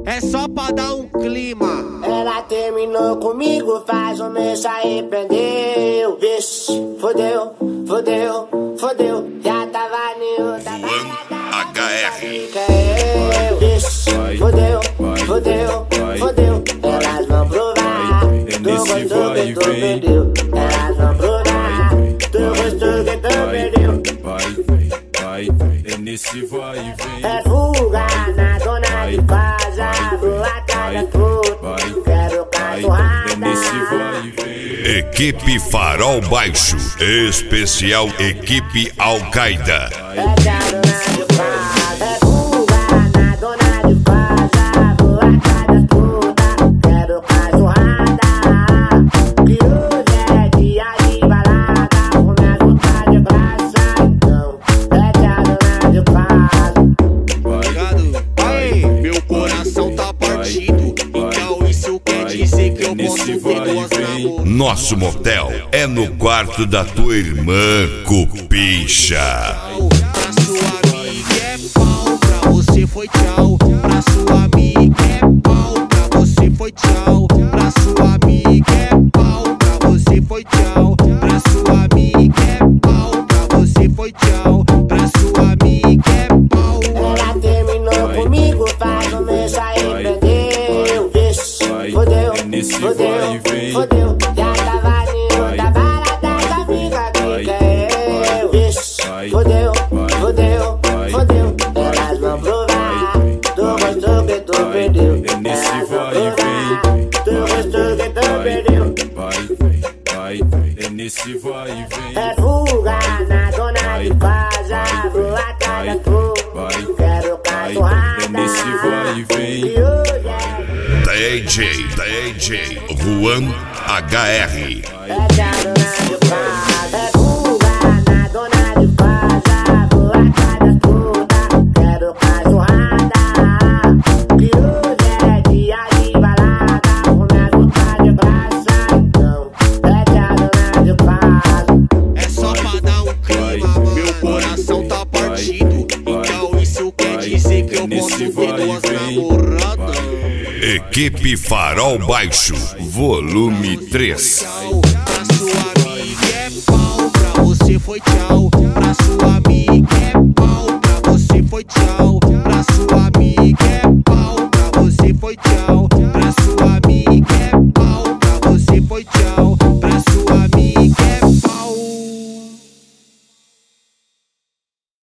É só pra dar um clima. Ela terminou comigo, faz um mês se arrependeu. Vixe, fodeu, fodeu, fodeu. Já tava em outra HR. Vixe, fodeu, fodeu, fodeu. Elas vão provar do gosto que tu perdeu. Elas vão provar do gosto que tu perdeu. É nesse vai e vem. É fuga na dona de casa, vou atrás da puta. Quero cachorrada. É nesse vai e vem. Equipe Farol Baixo, especial Equipe Al-Qaeda. É da dona de casa, é fuga na dona de casa, vou atrás da puta. Quero cachorrada. Que hoje é dia de balada, vou me ajudar de graça. Então, é da dona de casa. Aí, meu coração tá partido. Então isso quer dizer que eu posso ver duas namoradas. Nosso motel é no quarto da tua irmã, Cupincha. Pra sua amiga é pau, pra você foi tchau. Pra sua amiga é pau, pra você foi tchau. Pra sua amiga é pau, pra você foi tchau. Pra sua amiga é pau, pra você foi tchau. Pra sua amiga é pau. Ela terminou comigo, faz um mês se arrependeu. Vixe, fodeu, fodeu, fodeu. Já tava em outra balada, já fica aqui que é eu. Vixe, fodeu, fodeu, fodeu. Elas vão provar do gosto que tu perdeu. Elas vão provar do gosto que tu perdeu. É nesse vai e vem. É fuga na dona de casa, vou atrás da tua. Quero cachorrada. É nesse vai e vem. Que hoje é DJ Juan HR. é da dona de casa, é fuga na dona de casa, vou atrás da puta. Quero cachorrada. Que hoje é dia de balada, vou me ajudar de graça. Então, é da dona de casa. É só pra dar um clima, meu coração tá partido. Então isso quer dizer que eu posso ver duas namoradas. Equipe Farol Baixo, volume 3. Pra sua amiga é pau, pra você foi tchau. Pra sua amiga é pau, pra você foi tchau.